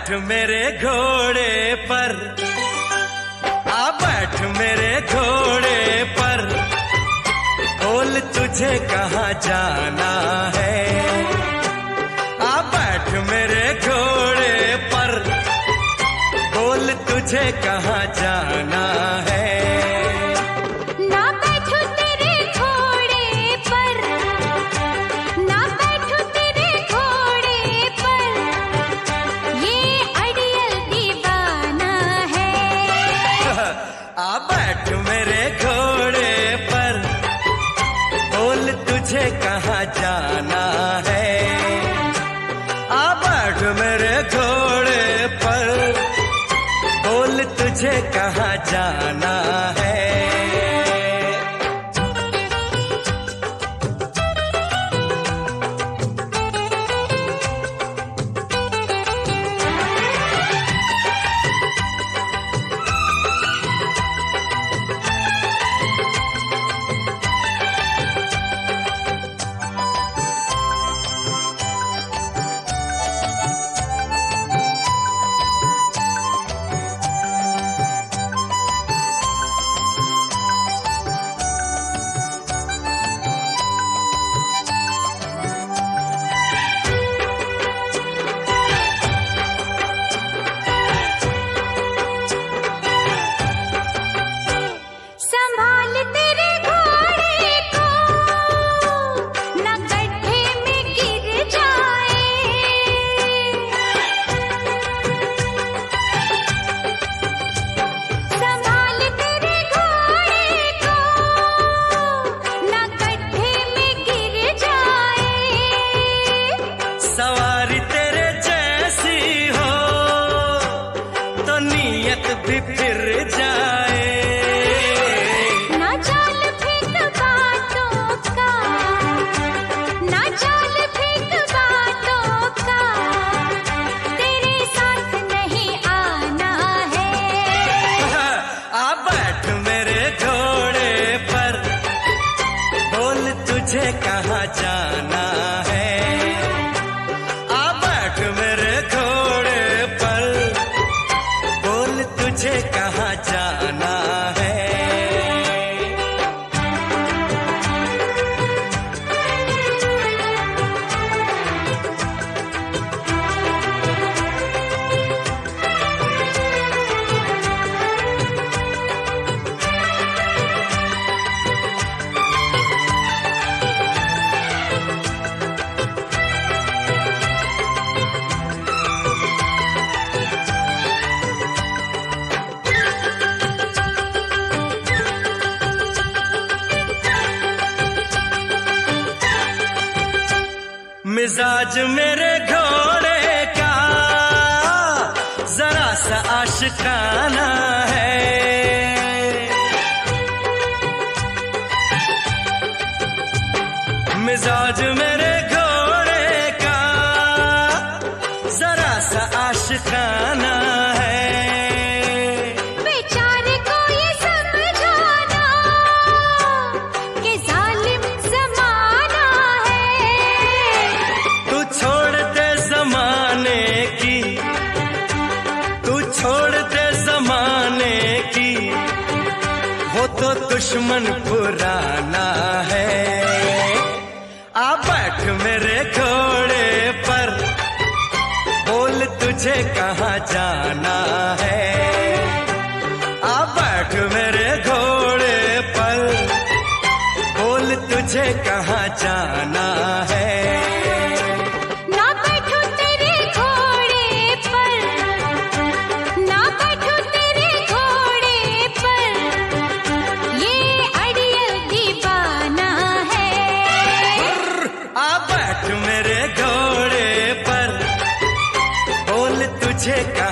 बैठ मेरे घोड़े पर, आ बैठ मेरे घोड़े पर, बोल तुझे कहाँ जाना है। आ बैठ मेरे घोड़े पर, बोल तुझे कहाँ जाना है। ना बैठो तेरे घोड़े पर, ना बैठो तेरे घोड़े पर, ये अड़ियल दीवाना है। आ बैठ मेरे घोड़े पर, बोल तुझे कहाँ जाना है। आ बैठ मेरे घोड़े पर, बोल तुझे कहाँ जाना है। सवारी तेरे जैसी हो तो नीयत भी फिर जाए। ना चाल फेंक बातों का, ना चाल फेंक बातों का, तेरे साथ नहीं आना है। आ बैठ मेरे घोड़े पर, बोल तुझे कहाँ जाना है। मेरे घोड़े पर, बोल तुझे कहाँ जाना है। मिजाज मेरे घोड़े का जरा सा आशिकाना है। मिजाज मेरे घोड़े का जरा सा आशिकाना है। बेचारे को ये समझाना कि जालिम जमाना है। तू छोड़ दे जमाने की, तू छोड़ दे जमाने की, वो तो दुश्मन पुराना है। आ बैठ मेरे घोड़े पर, बोल तुझे कहाँ जाना है। आ बैठ मेरे घोड़े पर, बोल तुझे कहाँ जाना है। ना बैठो तेरे घोड़े पर, ना बैठो तेरे घोड़े पर, ये अड़ियल दीवाना है। आ बैठ मेरे घोड़े पर, बोल तुझे